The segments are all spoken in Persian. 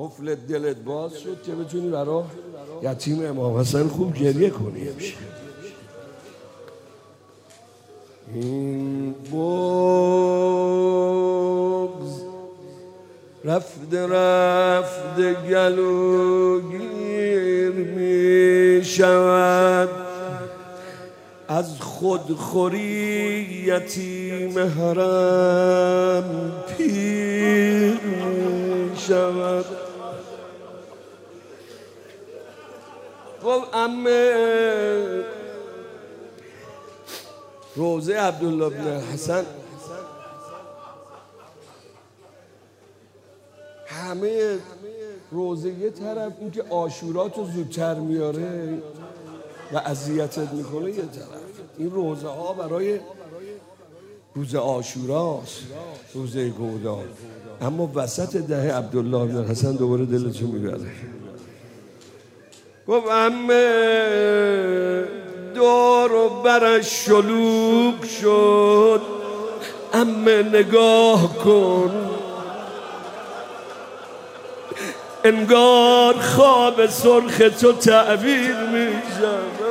قفل دلت باز شد که بتونی برا یتیم امام حسن خوب گریه کنی امشب. این بغض رفته گلوگیر می شود، از خودخوری یتیم حرم پیر می شود. خب عمه روضه عبدالله بن حسن همه روضه یه طرف، این که عاشوراتو زودتر میاره و اذیتت میکنه یه طرف. این روزه ها برای روز عاشوراست، روزه گودال، اما وسط ده عبدالله بن حسن دوباره دلتو میبره. گفت عمه دور و برش شلوغ شد، عمه نگاه کن انگار خواب سرخ تو تعبیر می شود.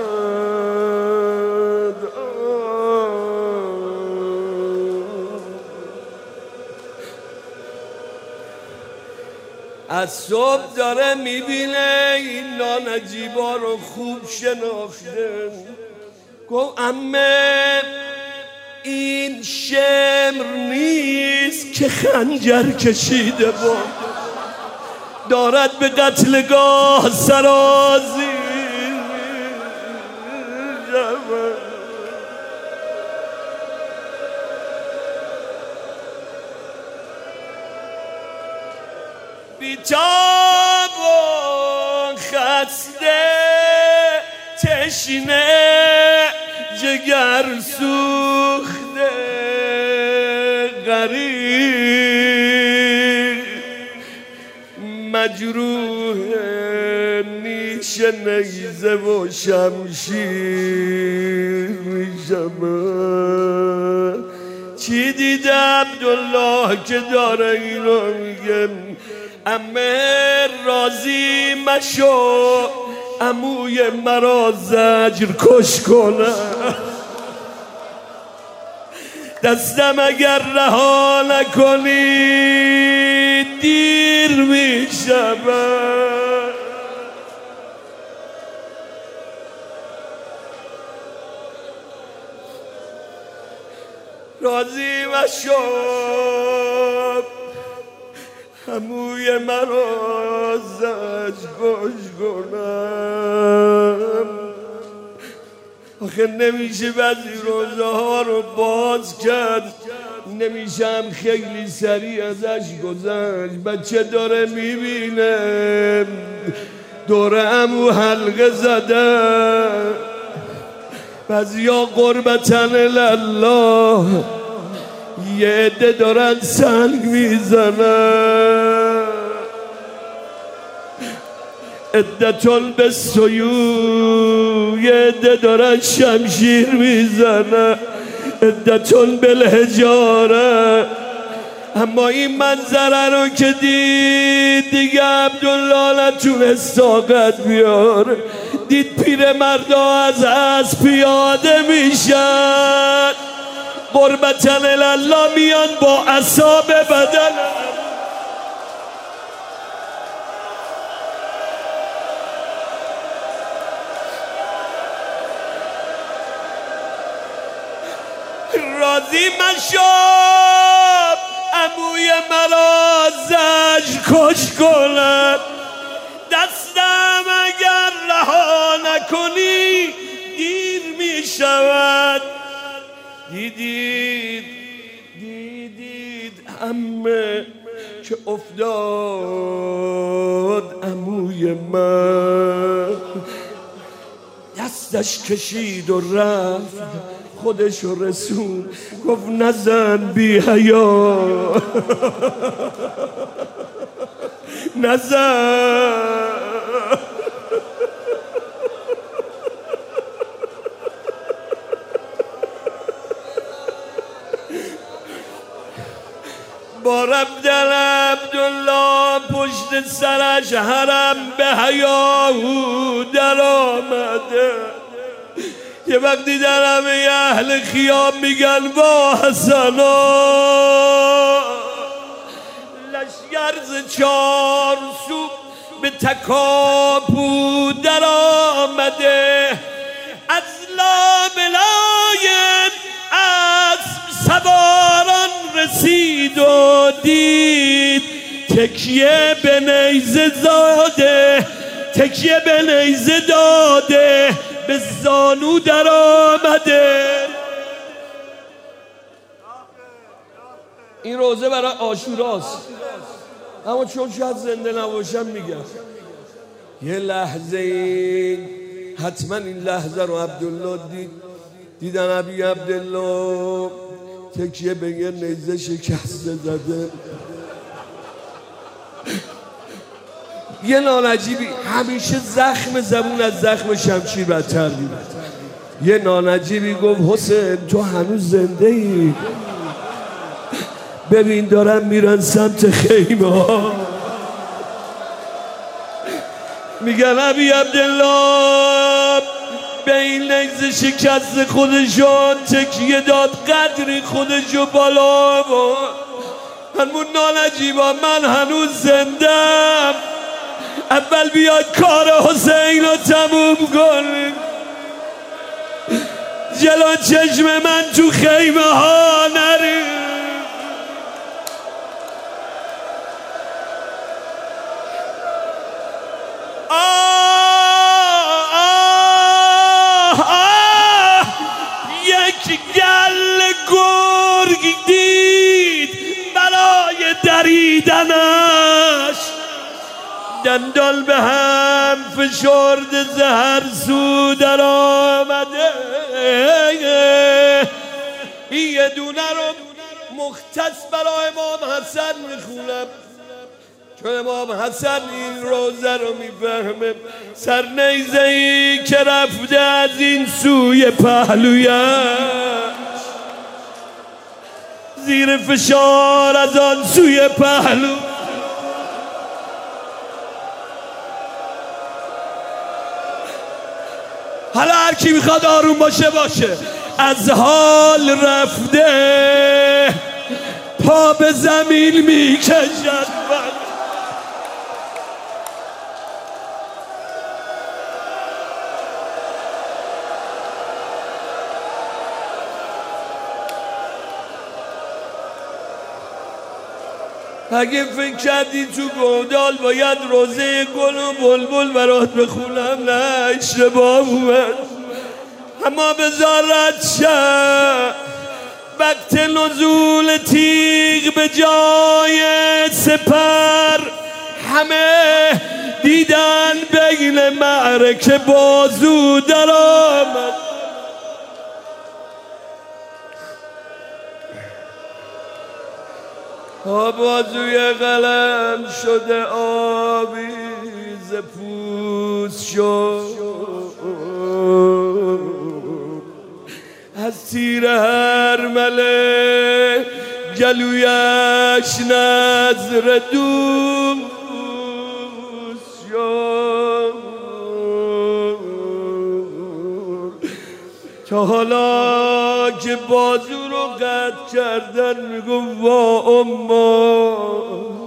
از صبح داره میبینه این نانجیبا رو خوب شناخته. گفت عمه این شمر نیست که خنجر کشیده با دارد به قتلگاه سرازیر بیتاب و خسته تشنه جگر سوخته غریب مجروح نیش نیزه و شمشیر میشم. چی دیده عبدالله که داره اینو میگه؟ عمه راضی مشو عموی مرا زجر کش کنه، دستم اگر رها نکنی دیر میشود. راضی مشو عموی مرا زجر کش کنم. آخه نمیشه بعضی روزه ها رو باز کرد، نمیشم خیلی سریع ازش گذشت. بچه داره میبینه دوره عمو حلقه زده، بعضیا قربتن الله یه عده دارن سنگ میزنن، عدتون به سیو یه عده دارن شمشیر میزنن، عدتون به الحجاره. اما این منظره رو که دید دیگه عبدالله نتونست طاقت بیاره. دید پیر مردا از اسب پیاده میشن، قربتن الله میان با اعصاب بدن. راضی مشو عموی مرا زجر کش کند، دستم اگر رها نکنی دیر می شود. دیدید عمه که افتاد عموی من، دستش کشید و رفت خودش و رسون. گفت نزن بی حیا نزن. با رفتن عبدالله پشت سرش حرم به هیاهو در آمده. یه وقتی در همه اهل خیام میگن با حسنا، لشگر ز چار سو به تکاپو در آمده. از لابلای اسب سواران رسید و دید تکیه به نیزه زاده، تکیه به نیزه داده به زانو در آمده. این روزه برای عاشوراست، اما چون شاید زنده نباشم میگم یه لحظه حتما این لحظه رو عبدالله دیدن ابی عبدالله تکیه به یه نیزه شکسته زده. یه نانجیبی همیشه زخم زبون از زخم شمشیر بدتر بود. یه نانجیبی گفت حسین تو هنوز زنده ای؟ ببین دارن میرن سمت خیمه ها. میگن ابی عبدالله به این نیزه شکست خودشو تکیه داد، قدری خودشو بالا بود. همون نانجیبا من هنوز زندم، اول بیاد کار حسین رو تموم کن. جلو چشم من تو خیمه ها نری. یک گل گرگ دید برای دریدنش، دندان به هم فشرده زهر سو در آمده. یه دونه رو مختص برای امام حسن میخونم چون امام حسن این روزه رو میفهمه. سر نیزه‌ای که رفته از این سوی پهلویش، زیر فشار از آن سوی پهلو. حالا هر کی میخواد آروم باشه باشه. از حال رفته پا به زمین میکشد. اگه فکر کردی تو گودال باید روزه گل و بلبل برات بخونم، نه اشتباه اومد. اما بذار رد شه وقت نزول تیغ به جای سپر، همه دیدن بین معرکه بازو در آمد. بازوی قلم شده آویز پوست شد، از تیر هر مله گلویش نظر دوست شد. تا حالا که بازو رو قطع کردن میگم وا اما،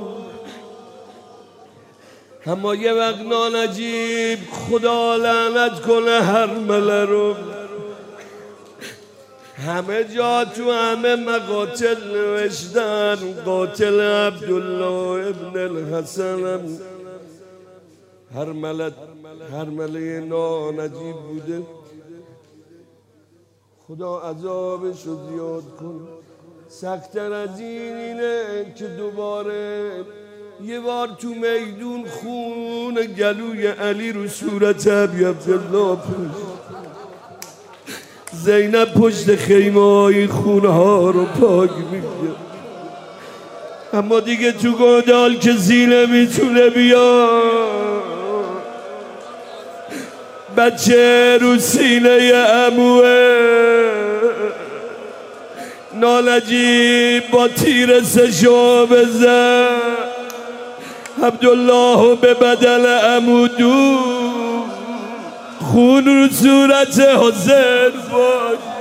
اما یه وقت نانجیب خدا لعنت کنه هر مله رو، همه جا تو همه مقاتل نوشتن قاتل عبدالله ابن الحسن هر مله نانجیب بوده. خدا عذابش رو زیاد کن. سخت‌تر از اینه که دوباره یه بار تو میدون خون گلوی علی رو صورت ابی عبدالله پشت زینب پشت خیمه های خونه ها رو پاک میگه. اما دیگه تو گودال کسی نمیتونه بیاد. بچه رو سینه عموه نجیب با تیر سشو بزن، عبدالله به بدل عمودو خون رو صورت حسین باشید.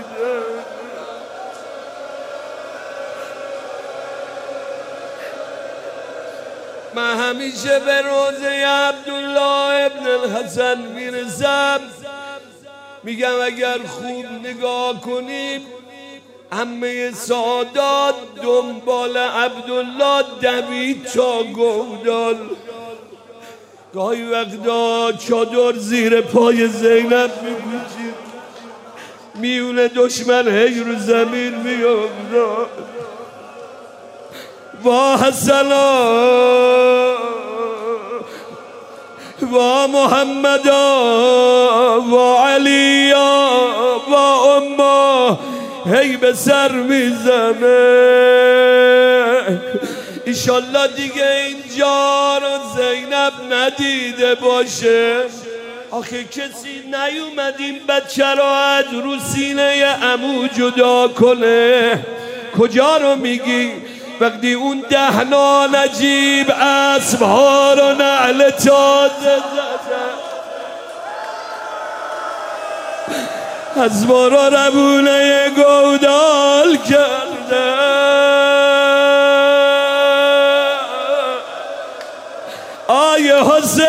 من همیشه به روزه عبدالله ابن الحسن میرسم، میگم اگر خوب نگاه کنیم عمه سادات دنبال عبدالله دوید تا گودال. گاهی وقتا چادر زیر پای زینب میپوشید، میونه دشمن هی رو زمین میافتاد. وا حسنا وا محمدا وا علیا وا اما، هی به سر میزنه. ایشالله دیگه اینجا رو زینب ندیده باشه. آخه کسی نیومد این بچه رو از رو سینه عمو جدا کنه. کجا رو میگی؟ وقتی اون دهنا نجیب اسبها رو نعل تازه زده، اسبها رو ربونه گودال کرده. آیه حسین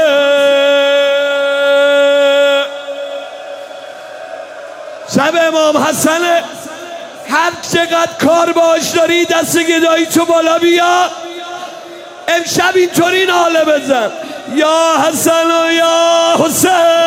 شب امام حسن، هر چقدر کار باش داری دست گدایی تو بالا بیا، امشب اینطوری ناله بزن یا حسن و یا حسین.